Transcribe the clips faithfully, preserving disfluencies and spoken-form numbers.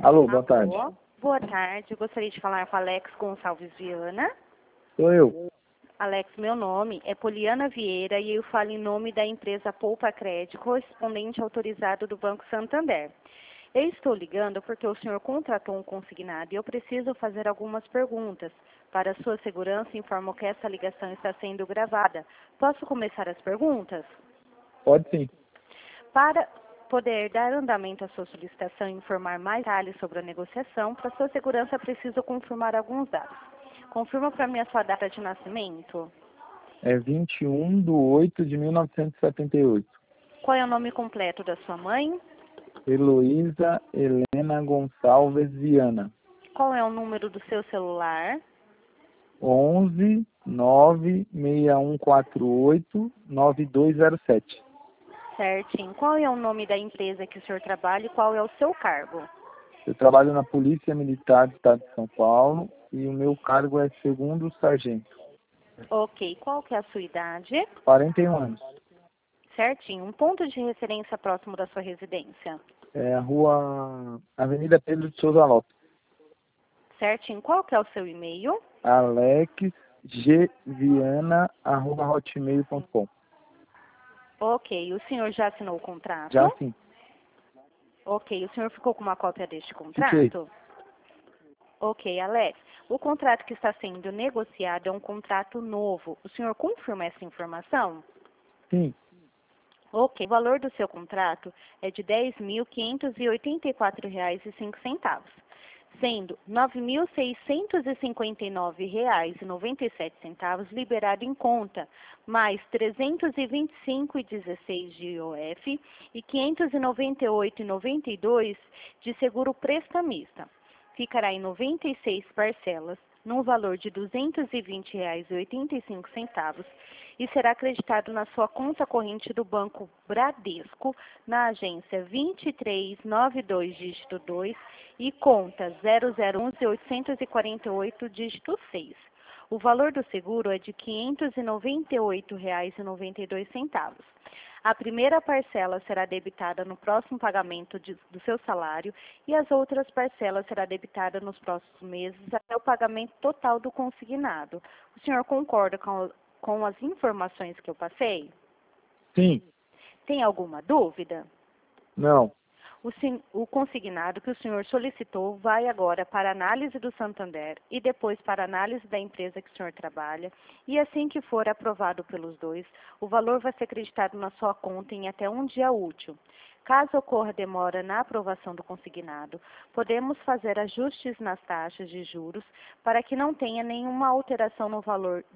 Alô, boa tarde. Alô, boa tarde. Eu gostaria de falar com Alex Gonçalves Viana. Sou eu. Alex, meu nome é Poliana Vieira e eu falo em nome da empresa Poupa Crédito, correspondente autorizado do Banco Santander. Eu estou ligando porque o senhor contratou um consignado e eu preciso fazer algumas perguntas. Para sua segurança, informo que essa ligação está sendo gravada. Posso começar as perguntas? Pode sim. Para poder dar andamento à sua solicitação e informar mais detalhes sobre a negociação, para sua segurança, preciso confirmar alguns dados. Confirma para mim a sua data de nascimento. É vinte e um de oito de mil novecentos e setenta e oito. Qual é o nome completo da sua mãe? Heloísa Helena Gonçalves Viana. Qual é o número do seu celular? onze nove seis um quatro oito nove dois zero sete. Certinho. Qual é o nome da empresa que o senhor trabalha e qual é o seu cargo? Eu trabalho na Polícia Militar do Estado de São Paulo e o meu cargo é segundo sargento. Ok. Qual que é a sua idade? quarenta e um anos. Certinho. Um ponto de referência próximo da sua residência. É a rua Avenida Pedro de Souza Lopes. Certinho. Qual que é o seu e-mail? alexgviana arroba hotmail ponto com. Ok. O senhor já assinou o contrato? Já sim. Ok. O senhor ficou com uma cópia deste Fiquei. contrato? Ok, Alex. O contrato que está sendo negociado é um contrato novo. O senhor confirma essa informação? Sim. Ok. O valor do seu contrato é de dez mil quinhentos e oitenta e quatro reais e cinco centavos, sendo nove mil seiscentos e cinquenta e nove reais e noventa e sete centavos liberado em conta, mais trezentos e vinte e cinco reais e dezesseis centavos de I O F e quinhentos e noventa e oito reais e noventa e dois centavos de seguro prestamista. Ficará em noventa e seis parcelas, num valor de duzentos e vinte reais e oitenta e cinco centavos, e será acreditado na sua conta corrente do Banco Bradesco, na agência vinte e três noventa e dois, dígito dois, e conta zero zero um um oitocentos e quarenta e oito, dígito seis. O valor do seguro é de quinhentos e noventa e oito reais e noventa e dois centavos. A primeira parcela será debitada no próximo pagamento de, do seu salário e as outras parcelas será debitada nos próximos meses até o pagamento total do consignado. O senhor concorda com, com as informações que eu passei? Sim. Tem alguma dúvida? Não. O, o consignado que o senhor solicitou vai agora para análise do Santander e depois para análise da empresa que o senhor trabalha. E assim que for aprovado pelos dois, o valor vai ser acreditado na sua conta em até um dia útil. Caso ocorra demora na aprovação do consignado, podemos fazer ajustes nas taxas de juros para que não tenha nenhuma alteração no valor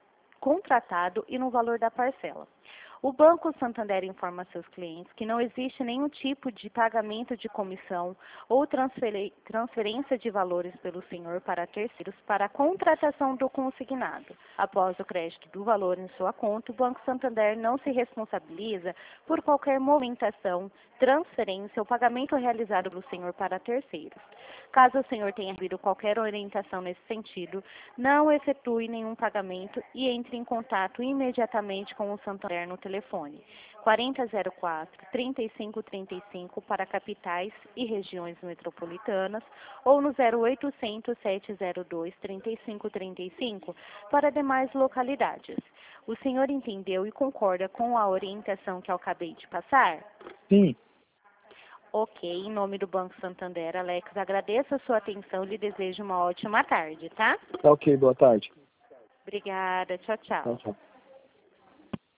contratado e no valor da parcela. O Banco Santander informa seus clientes que não existe nenhum tipo de pagamento de comissão ou transferência de valores pelo senhor para terceiros para a contratação do consignado. Após o crédito do valor em sua conta, o Banco Santander não se responsabiliza por qualquer movimentação, transferência ou pagamento realizado pelo senhor para terceiros. Caso o senhor tenha recebido qualquer orientação nesse sentido, não efetue nenhum pagamento e entre em contato imediatamente com o Santander no telefone quarenta zero quatro, trinta e cinco trinta e cinco para capitais e regiões metropolitanas ou no zero oitocentos, sete zero dois, trinta e cinco trinta e cinco para demais localidades. O senhor entendeu e concorda com a orientação que eu acabei de passar? Sim. Ok, em nome do Banco Santander, Alex, agradeço a sua atenção e lhe desejo uma ótima tarde, tá? Tá ok, boa tarde. Obrigada, tchau, tchau. Tchau, tchau.